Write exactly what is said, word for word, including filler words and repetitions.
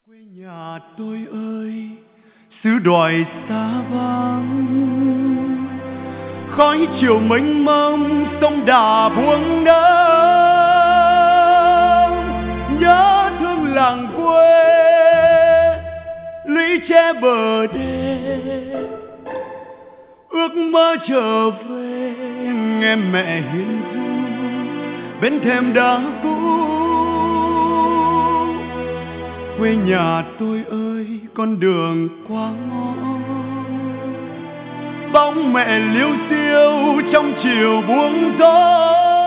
Quê nhà tôi ơi, xứ đoài xa vắng, khói chiều mênh mông sông Đà buông nắng. Nhớ thương làng quê, lũy tre bờ đê, ước mơ trở về nghe mẹ hiền ru bên thềm đá cũ. Quê nhà tôi ơi, con đường qua ngõ, bóng mẹ liêu xiêu trong chiều buông gió.